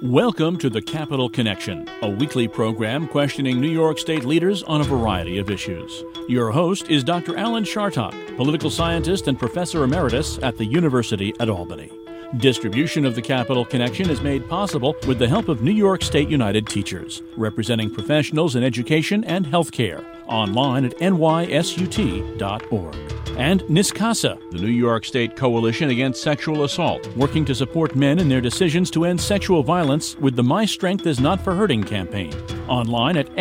Welcome to the Capital Connection, a weekly program questioning New York State leaders on a variety of issues. Your host is Dr. Alan Chartock, political scientist and professor emeritus at the University at Albany. Distribution of the Capital Connection is made possible with the help of New York State United Teachers, representing professionals in education and healthcare, online at nysut.org. And NYSCASA, the New York State Coalition Against Sexual Assault, working to support men in their decisions to end sexual violence with the My Strength Is Not for Hurting campaign, online at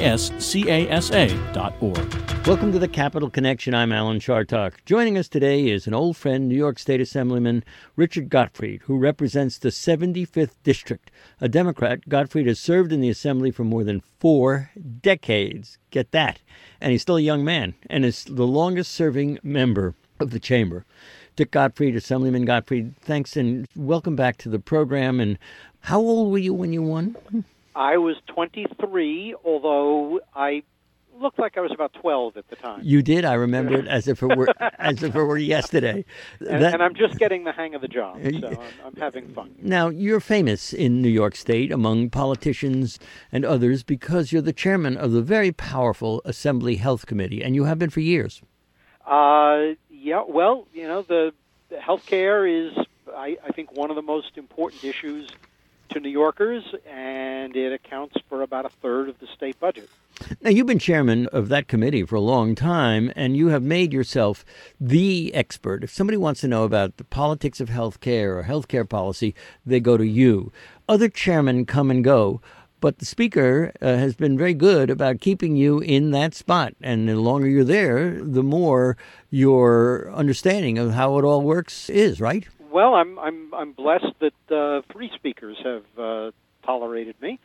nyscasa.org. Welcome to the Capital Connection. I'm Alan Chartock. Joining us today is an old friend, New York State Assemblyman Richard Gottfried, who represents the 75th District. A Democrat, Gottfried has served in the Assembly for more than 4 decades. Get that. And he's still a young man and is the longest-serving member of the chamber. Dick Gottfried, Assemblyman Gottfried, thanks and welcome back to the program. And how old were you when you won? I was 23, although I looked like I was about 12 at the time. You did? I remember it as if it were yesterday. And I'm just getting the hang of the job, so I'm having fun. Now, you're famous in New York State among politicians and others because you're the chairman of the very powerful Assembly Health Committee, and you have been for years. Yeah, well, you know, the healthcare is, I think, one of the most important issues to New Yorkers, and it accounts for about a third of the state budget. Now, you've been chairman of that committee for a long time, and you have made yourself the expert. If somebody wants to know about the politics of healthcare or healthcare policy, they go to you. Other chairmen come and go, but the Speaker has been very good about keeping you in that spot. And the longer you're there, the more your understanding of how it all works is, right? Well, I'm blessed that 3 speakers have tolerated me,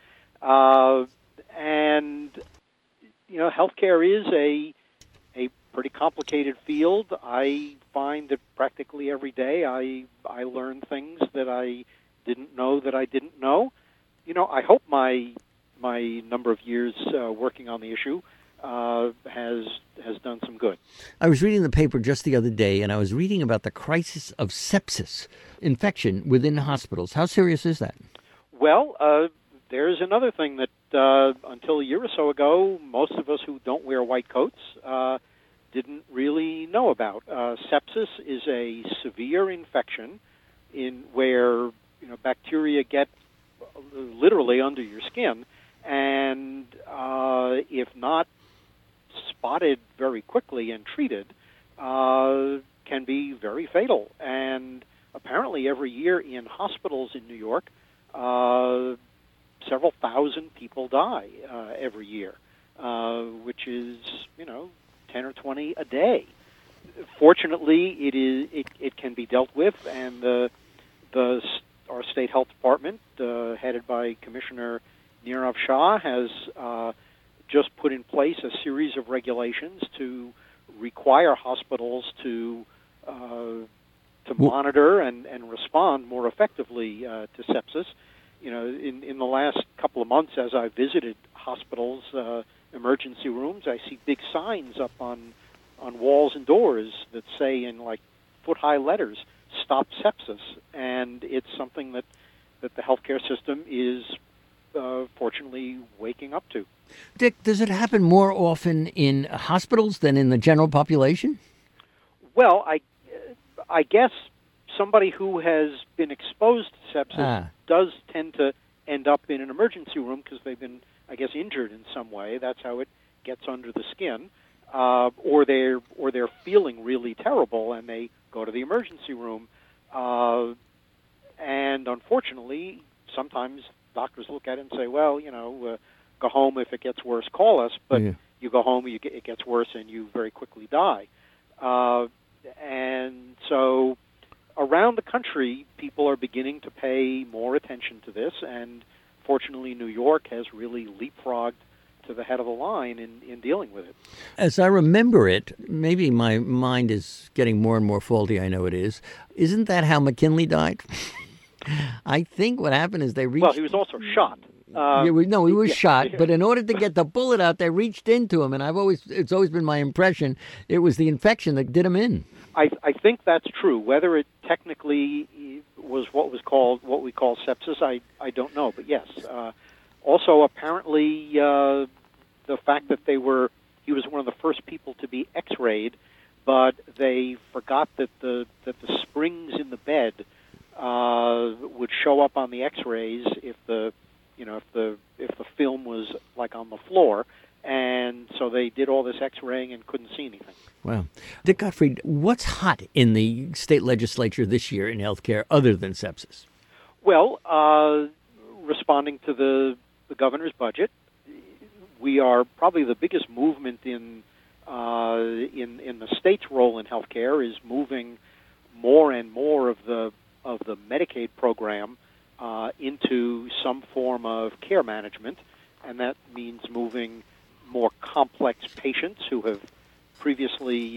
and you know, healthcare is a pretty complicated field. I find that practically every day I learn things that I didn't know that I didn't know. You know, I hope my number of years working on the issue has done some good. I was reading the paper just the other day, and I was reading about the crisis of sepsis infection within hospitals. How serious is that? Well, there's another thing that until a year or so ago, most of us who don't wear white coats didn't really know about. Sepsis is a severe infection where bacteria get literally under your skin, and if not spotted very quickly and treated, can be very fatal. And apparently every year in hospitals in New York, several thousand people die every year, which is, 10 or 20 a day. Fortunately, it can be dealt with, and our state health department, headed by Commissioner Nirav Shah, has just put in place a series of regulations to require hospitals to monitor and respond more effectively to sepsis. You know, in the last couple of months, as I visited hospitals, emergency rooms, I see big signs up on walls and doors that say in like foot-high letters, "Stop sepsis," and it's something that the healthcare system is fortunately waking up to. Dick, does it happen more often in hospitals than in the general population? Well, I guess somebody who has been exposed to sepsis does tend to end up in an emergency room because they've been, I guess, injured in some way. That's how it gets under the skin, or they're feeling really terrible and they go to the emergency room. And unfortunately, sometimes doctors look at it and say, well, go home. If it gets worse, call us. But you go home, it gets worse, and you very quickly die. And so around the country, people are beginning to pay more attention to this, and fortunately, New York has really leapfrogged to the head of the line in dealing with it. As I remember it, maybe my mind is getting more and more faulty, I know it is. Isn't that how McKinley died? I think what happened is they reached... Well, he was also shot. He was shot, but in order to get the bullet out, they reached into him, and it's always been my impression it was the infection that did him in. I think that's true. Whether it technically was what we call sepsis. I don't know, but yes. Also, apparently, the fact that he was one of the first people to be X-rayed, but they forgot that the springs in the bed would show up on the X-rays if the film was like on the floor, and so they did all this X-raying and couldn't see anything. Wow. Dick Gottfried, what's hot in the state legislature this year in healthcare other than sepsis? Well, responding to the governor's budget, we are probably the biggest movement in the state's role in healthcare is moving more and more of the Medicaid program into some form of care management, and that means moving more complex patients who have previously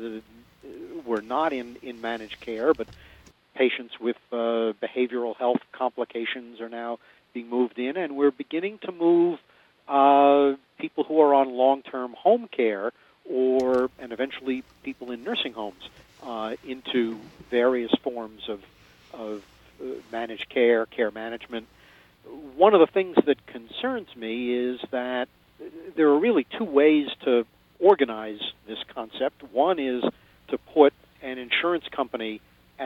were not in managed care, but patients with behavioral health complications are now being moved in, and we're beginning to move people who are on long-term home care and eventually people in nursing homes into various forms of managed care management. One of the things that concerns me is that there are really two ways to organize this concept. One is to put an insurance company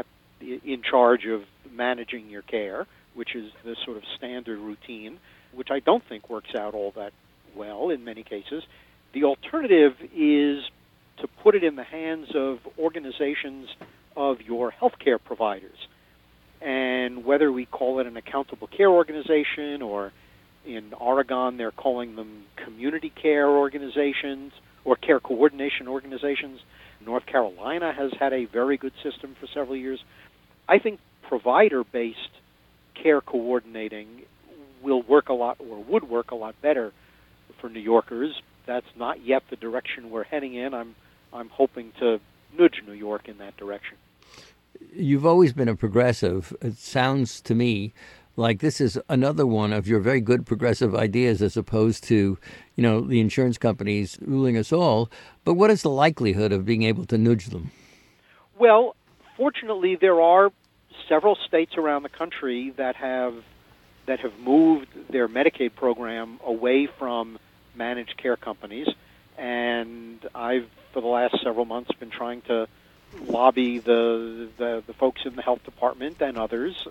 in charge of managing your care, which is the sort of standard routine, which I don't think works out all that well in many cases. The alternative is to put it in the hands of organizations of your healthcare providers. And whether we call it an accountable care organization, or in Oregon they're calling them community care organizations or care coordination organizations. North Carolina has had a very good system for several years. I think provider-based care coordinating will work a lot, or would work a lot better for New Yorkers. That's not yet the direction we're heading in. I'm hoping to nudge New York in that direction. You've always been a progressive. It sounds to me like this is another one of your very good progressive ideas, as opposed to, the insurance companies ruling us all. But what is the likelihood of being able to nudge them? Well, fortunately, there are several states around the country that have moved their Medicaid program away from managed care companies, and I've, for the last several months, been trying to lobby the folks in the health department and others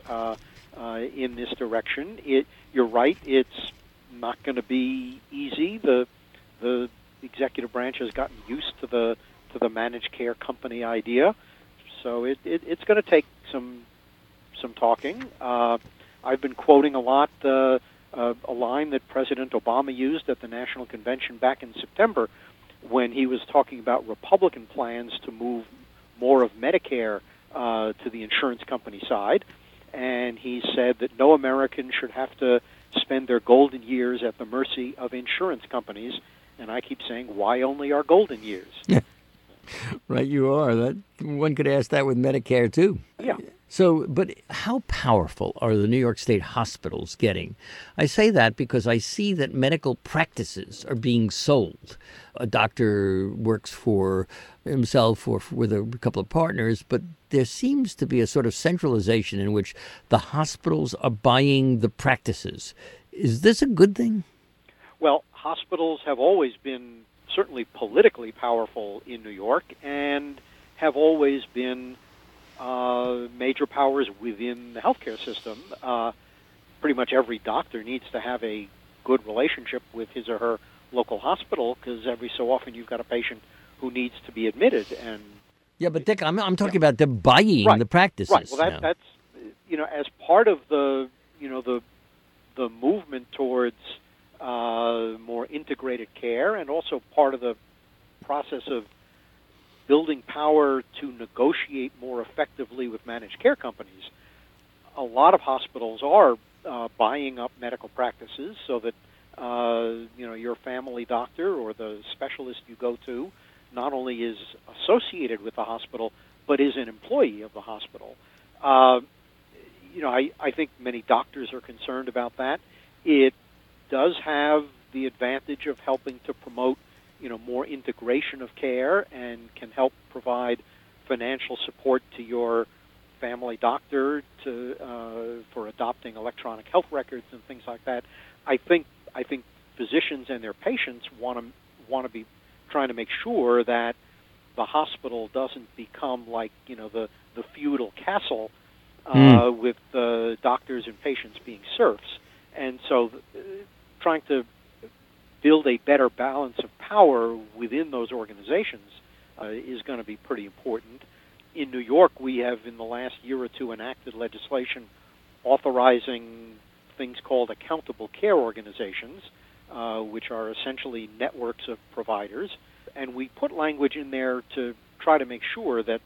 in this direction. You're right; it's not going to be easy. The executive branch has gotten used to the managed care company idea, so it's going to take some talking. I've been quoting a lot a line that President Obama used at the National Convention back in September, when he was talking about Republican plans to move more of Medicare to the insurance company side, and he said that no American should have to spend their golden years at the mercy of insurance companies. And I keep saying, why only our golden years? Right, you are. That one could ask that with Medicare too. Yeah. So, but how powerful are the New York State hospitals getting? I say that because I see that medical practices are being sold. A doctor works for himself or with a couple of partners, but there seems to be a sort of centralization in which the hospitals are buying the practices. Is this a good thing? Well, hospitals have always been certainly politically powerful in New York and have always been major powers within the healthcare system. Pretty much every doctor needs to have a good relationship with his or her local hospital, because every so often you've got a patient who needs to be admitted. And yeah, but Dick, I'm talking about the buying the practices. Right. Well, that's as part of the the movement towards more integrated care, and also part of the process of building power to negotiate more effectively with managed care companies. A lot of hospitals are buying up medical practices so that your family doctor or the specialist you go to not only is associated with the hospital, but is an employee of the hospital. I think many doctors are concerned about that. It does have the advantage of helping to promote more integration of care, and can help provide financial support to your family doctor for adopting electronic health records and things like that. I think physicians and their patients want to be trying to make sure that the hospital doesn't become like the feudal castle with doctors and patients being serfs, and so trying to build a better balance of power within those organizations is going to be pretty important. In New York, we have in the last year or two enacted legislation authorizing things called accountable care organizations, which are essentially networks of providers. And we put language in there to try to make sure that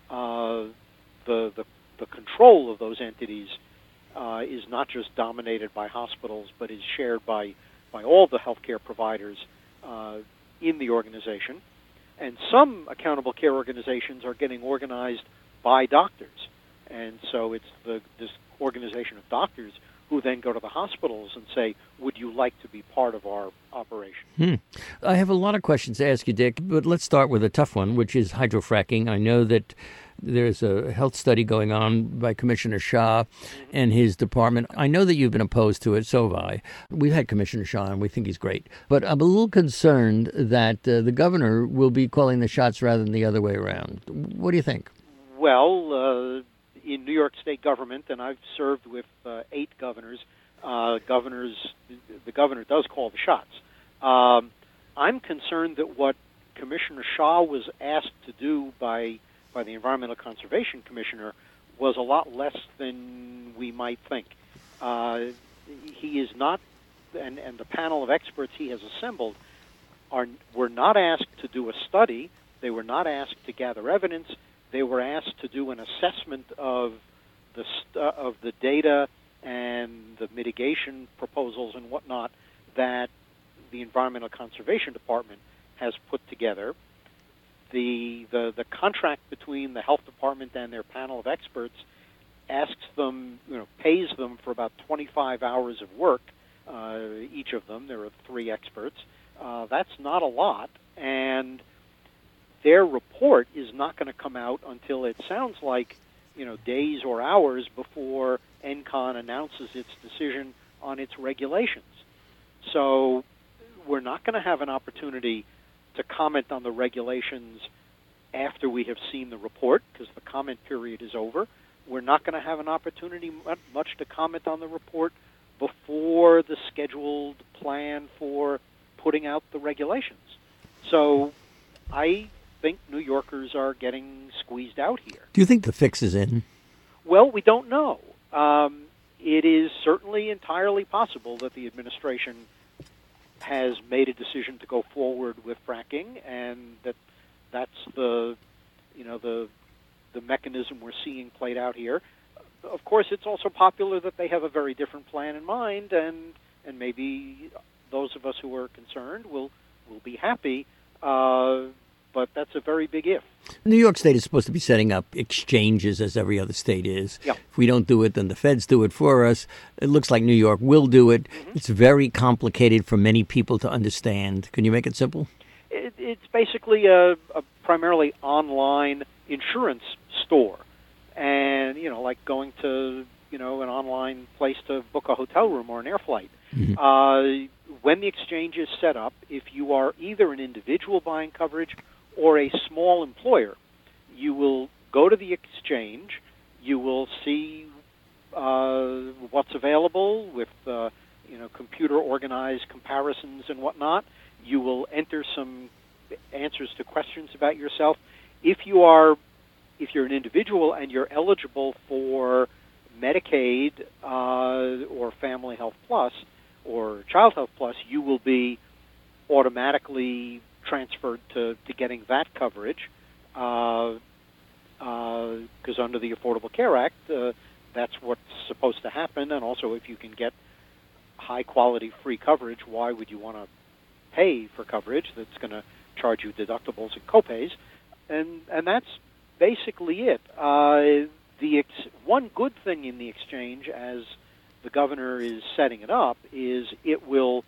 the control of those entities is not just dominated by hospitals, but is shared by all the healthcare providers in the organization. And some accountable care organizations are getting organized by doctors. And so it's this organization of doctors who then go to the hospitals and say, would you like to be part of our operation? I have a lot of questions to ask you, Dick, but let's start with a tough one, which is hydrofracking. I know that there's a health study going on by Commissioner Shah and his department. I know that you've been opposed to it, so have I. We've had Commissioner Shah, and we think he's great. But I'm a little concerned that the governor will be calling the shots rather than the other way around. What do you think? Well, in New York State government, and I've served with 8 governors, the governor does call the shots. I'm concerned that what Commissioner Shah was asked to do by the Environmental Conservation Commissioner was a lot less than we might think. He is not, and the panel of experts he has assembled were not asked to do a study. They were not asked to gather evidence. They were asked to do an assessment of the data and the mitigation proposals and whatnot that the Environmental Conservation Department has put together. The contract between the health department and their panel of experts asks them, pays them for about 25 hours of work, each of them. There are 3 experts. That's not a lot, and their report is not going to come out until it sounds like, days or hours before ENCON announces its decision on its regulations. So we're not going to have an opportunity to comment on the regulations after we have seen the report, because the comment period is over. We're not going to have an opportunity much to comment on the report before the scheduled plan for putting out the regulations. So I think New Yorkers are getting squeezed out here. Do you think the fix is in? Well, we don't know. It is certainly entirely possible that the administration has made a decision to go forward with fracking, and that's the mechanism we're seeing played out here. Of course, it's also popular that they have a very different plan in mind, and maybe those of us who are concerned will be happy, but that's a very big if. New York State is supposed to be setting up exchanges as every other state is. Yeah. If we don't do it, then the feds do it for us. It looks like New York will do it. Mm-hmm. It's very complicated for many people to understand. Can you make it simple? It's basically a primarily online insurance store. And, like going to, an online place to book a hotel room or an air flight. Mm-hmm. When the exchange is set up, if you are either an individual buying coverage or a small employer, you will go to the exchange, you will see what's available with computer-organized comparisons and whatnot. You will enter some answers to questions about yourself. If you're an individual and you're eligible for Medicaid or Family Health Plus or Child Health Plus, you will be automatically transferred to getting that coverage because under the Affordable Care Act, that's what's supposed to happen. And also, if you can get high-quality free coverage, why would you want to pay for coverage that's going to charge you deductibles and copays? And that's basically it. One good thing in the exchange, as the governor is setting it up, is it will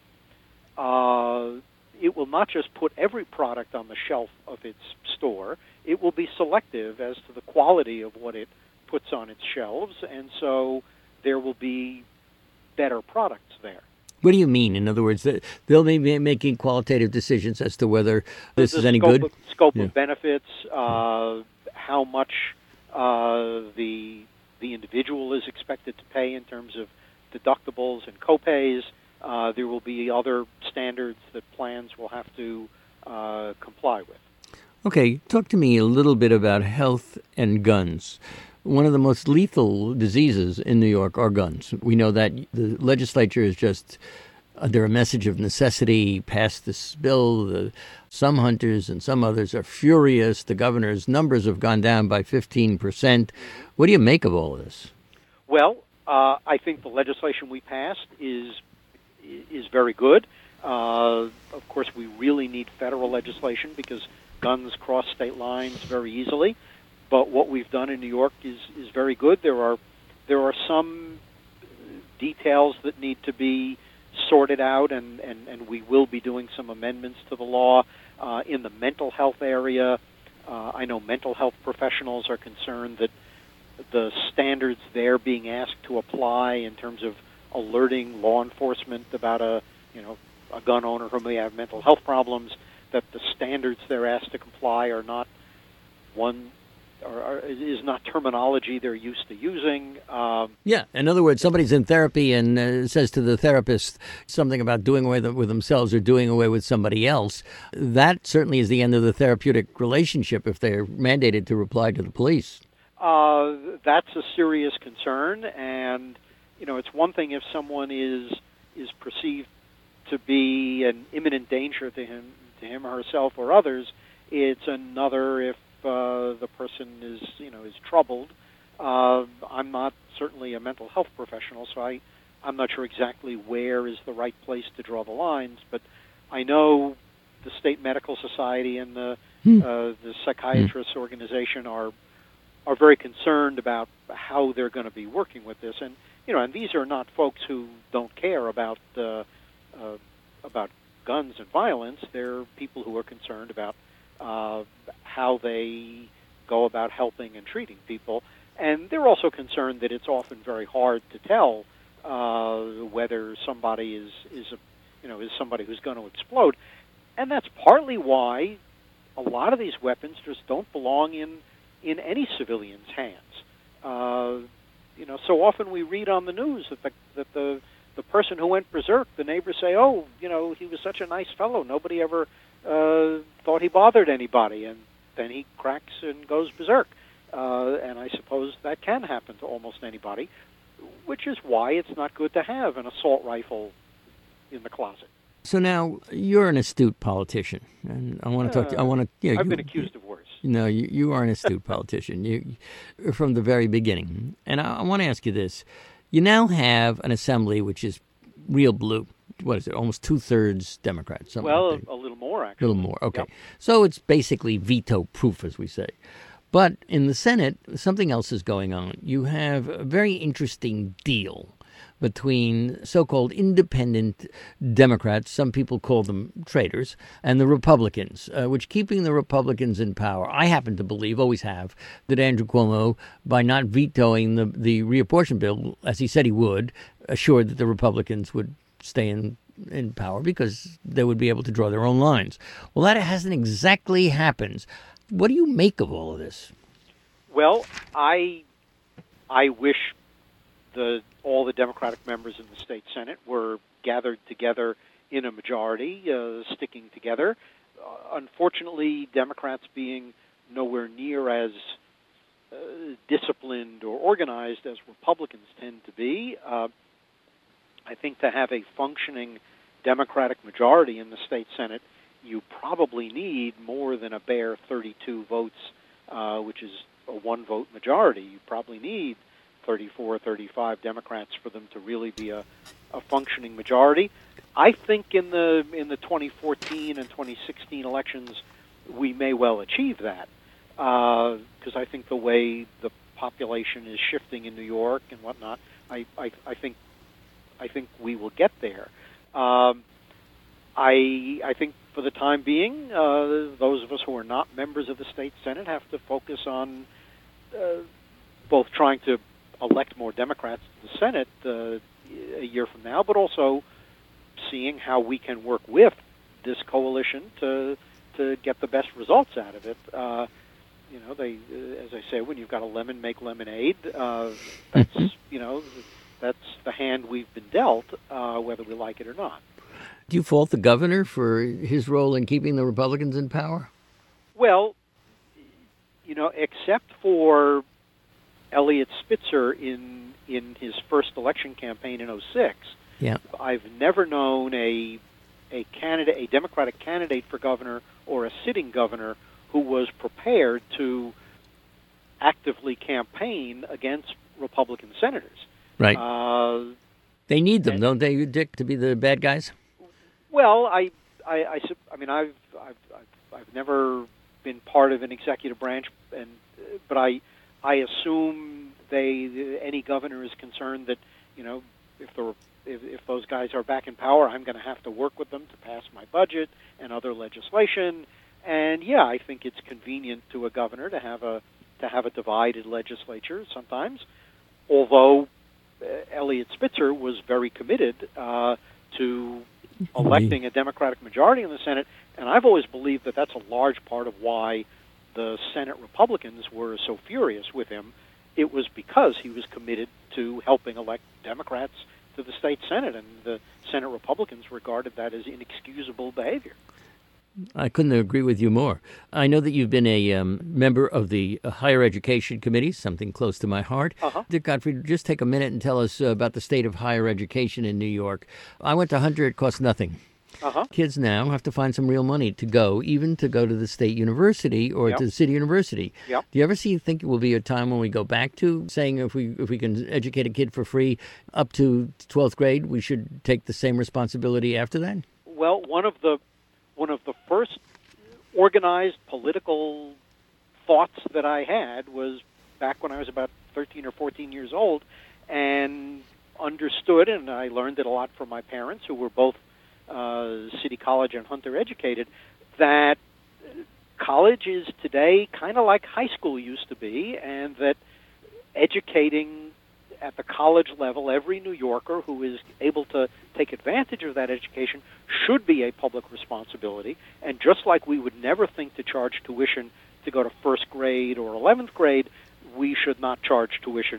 not just put every product on the shelf of its store. It will be selective as to the quality of what it puts on its shelves, and so there will be better products there. What do you mean? In other words, they'll be making qualitative decisions as to whether this is any good? Scope of benefits, how much the individual is expected to pay in terms of deductibles and copays. There will be other standards that plans will have to comply with. Okay, talk to me a little bit about health and guns. One of the most lethal diseases in New York are guns. We know that the legislature is just, under a message of necessity, passed this bill. Some hunters and some others are furious. The governor's numbers have gone down by 15%. What do you make of all of this? Well, I think the legislation we passed is very good. Of course, we really need federal legislation because guns cross state lines very easily. But what we've done in New York is very good. There are some details that need to be sorted out, and we will be doing some amendments to the law in the mental health area. I know mental health professionals are concerned that the standards they're being asked to apply in terms of alerting law enforcement about a gun owner who may have mental health problems, that the standards they're asked to comply are not is not terminology they're used to using. Yeah, in other words, somebody's in therapy and says to the therapist something about doing away with themselves or doing away with somebody else. That certainly is the end of the therapeutic relationship if they're mandated to reply to the police. That's a serious concern, and it's one thing if someone is perceived to be an imminent danger to him or herself or others. It's another if the person is troubled. I'm not certainly a mental health professional, so I'm not sure exactly where is the right place to draw the lines. But I know the State Medical Society and the psychiatrists organization are very concerned about how they're going to be working with this, and these are not folks who don't care about guns and violence. They're people who are concerned about how they go about helping and treating people, and they're also concerned that it's often very hard to tell whether somebody is somebody who's going to explode, and that's partly why a lot of these weapons just don't belong in any civilian's hands. So often we read on the news that the person who went berserk, the neighbors say, "Oh, he was such a nice fellow. Nobody ever thought he bothered anybody," and then he cracks and goes berserk. And I suppose that can happen to almost anybody, which is why it's not good to have an assault rifle in the closet. So now you're an astute politician, and I want to talk to you. I've been accused of worse. No, you are an astute politician. You're from the very beginning, and I want to ask you this: you now have an assembly which is real blue. What is it? Almost 2/3 Democrats. Well, like a little more actually. A little more. Okay, Yep. So it's basically veto-proof, as we say. But in the Senate, something else is going on. You have a very interesting deal between so-called independent Democrats, some people call them traitors, and the Republicans, which keeping the Republicans in power. I happen to believe, always have, that Andrew Cuomo, by not vetoing the reapportionment bill, as he said he would, assured that the Republicans would stay in power because they would be able to draw their own lines. Well, that hasn't exactly happened. What do you make of all of this? Well, I wish all the Democratic members in the state Senate were gathered together in a majority, sticking together. Unfortunately, Democrats being nowhere near as disciplined or organized as Republicans tend to be, I think to have a functioning Democratic majority in the state Senate, you probably need more than a bare 32 votes, which is a one-vote majority. You probably need 34, 35 Democrats for them to really be a functioning majority. I think in the 2014 and 2016 elections, we may well achieve that, because I think the way the population is shifting in New York and whatnot, I think we will get there. I think for the time being, those of us who are not members of the state Senate have to focus on both trying to elect more Democrats to the Senate a year from now, but also seeing how we can work with this coalition to get the best results out of it. They, as I say, when you've got a lemon, make lemonade. That's that's the hand we've been dealt, whether we like it or not. Do you fault the governor for his role in keeping the Republicans in power? Well, except for Eliot Spitzer in his first election campaign in 2006, yeah, I've never known a Democratic candidate for governor or a sitting governor who was prepared to actively campaign against Republican senators. Right. They need them, don't they, Dick, to be the bad guys? Well, I mean, I've never been part of an executive branch, but I assume any governor is concerned that if those guys are back in power, I'm going to have to work with them to pass my budget and other legislation. And yeah, I think it's convenient to a governor to have a divided legislature sometimes. Although Eliot Spitzer was very committed to electing a Democratic majority in the Senate, and I've always believed that that's a large part of why the Senate Republicans were so furious with him. It was because he was committed to helping elect Democrats to the state Senate, and the Senate Republicans regarded that as inexcusable behavior. I couldn't agree with you more. I know that you've been a member of the Higher Education Committee, something close to my heart. Uh-huh. Dick Gottfried, just take a minute and tell us about the state of higher education in New York. I went to Hunter. It cost nothing. Uh-huh. Kids now have to find some real money to go, even to go to the state university or Yep. to the city university. Yep. Do you ever think it will be a time when we go back to saying if we can educate a kid for free up to 12th grade, we should take the same responsibility after that? Well, one of the first organized political thoughts that I had was back when I was about 13 or 14 years old, and understood, and I learned it a lot from my parents, who were both City College and Hunter educated, that college is today kind of like high school used to be, and that educating at the college level, every New Yorker who is able to take advantage of that education should be a public responsibility. And just like we would never think to charge tuition to go to first grade or 11th grade, we should not charge tuition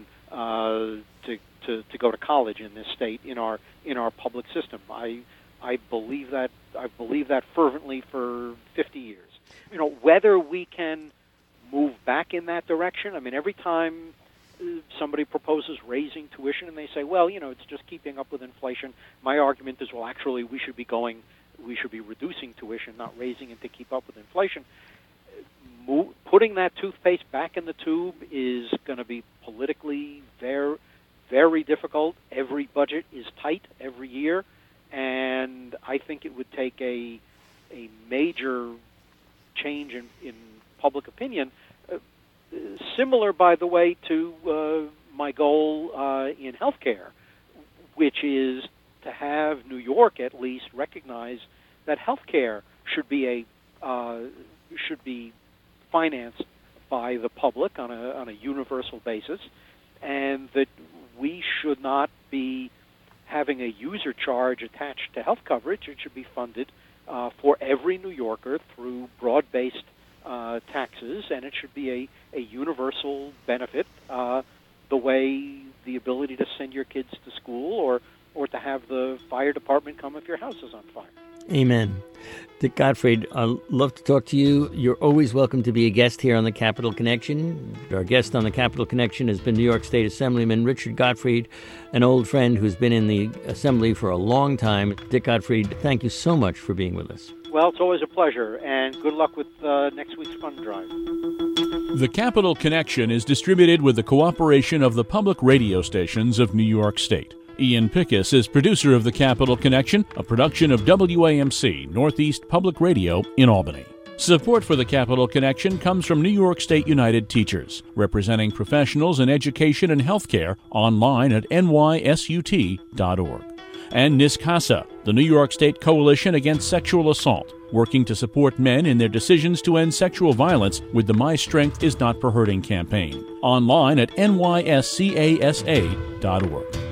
to go to college in this state, in our public system. I believe that. I've believed that fervently for 50 years. Whether we can move back in that direction. I mean, every time somebody proposes raising tuition and they say, well, it's just keeping up with inflation, my argument is, well, actually, we should be reducing tuition, not raising it to keep up with inflation. Putting that toothpaste back in the tube is going to be politically very, very difficult. Every budget is tight every year, and I think it would take a major change in public opinion. Similar, by the way, to my goal in healthcare, which is to have New York at least recognize that healthcare should be financed by the public on a universal basis, and that we should not be having a user charge attached to health coverage. It should be funded for every New Yorker through broad-based taxes, and it should be a universal benefit, the way the ability to send your kids to school or to have the fire department come if your house is on fire. Amen. Dick Gottfried, I'd love to talk to you. You're always welcome to be a guest here on the Capital Connection. Our guest on the Capital Connection has been New York State Assemblyman Richard Gottfried, an old friend who's been in the Assembly for a long time. Dick Gottfried, thank you so much for being with us. Well, it's always a pleasure, and good luck with next week's fund drive. The Capital Connection is distributed with the cooperation of the public radio stations of New York State. Ian Pickus is producer of The Capital Connection, a production of WAMC, Northeast Public Radio in Albany. Support for The Capital Connection comes from New York State United Teachers, representing professionals in education and healthcare online at nysut.org. And NISCASA, the New York State Coalition Against Sexual Assault, working to support men in their decisions to end sexual violence with the My Strength Is Not for Hurting campaign. Online at nyscasa.org.